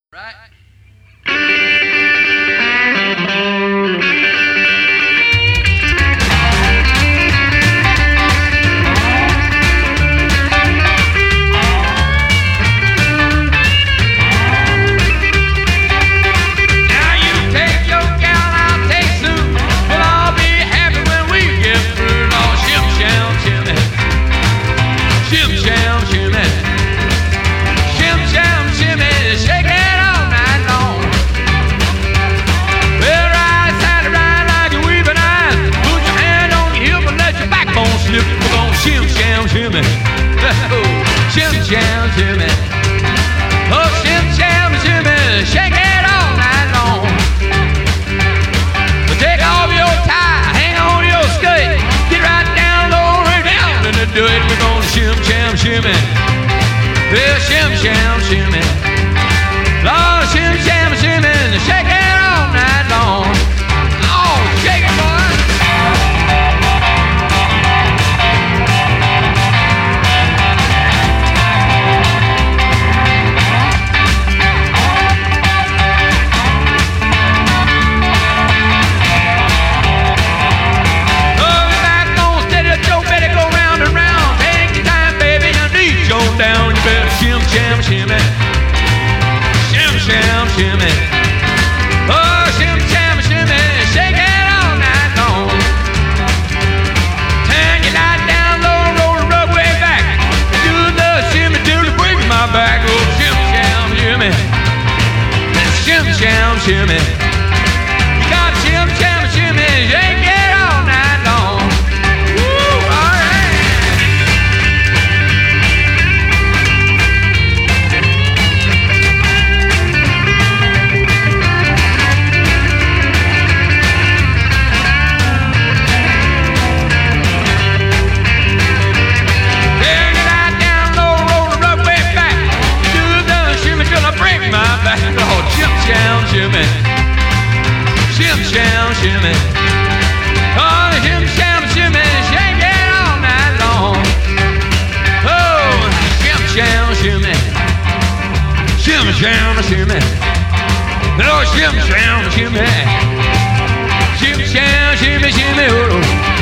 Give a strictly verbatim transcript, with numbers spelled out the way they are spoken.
Right? Shim sham shimmy, oh, shim sham shimmy, oh, shim sham shimmy, shake it all night long. Take off your tie, hang on your skirt, get right down low, right down, and do it. We're gonna shim sham shimmy, well, shim sham shimmy, Lord, shim sham shimmy, shake it all night long. Oh, shake it, boy. Down, you better shim, sham, shimmy, shim, sham, shimmy, oh, shim, sham, shimmy, shake it all night long. Turn your light down low, roll the rug way back, do the shimmy till it breaks my back. Oh, shim, sham, shimmy, shim, sham, shimmy, you got shim, sham, shimmy, shake it all night long. Woo, all right. Oh, shim, sham, shimmy, shim, sham, shimmy, oh, shim, sham, shimmy, shake it all night long. Oh, shim, sham, shimmy, shim, sham, shimmy, oh, shim, sham, shimmy, shim, sham, shimmy, shimmy, oh.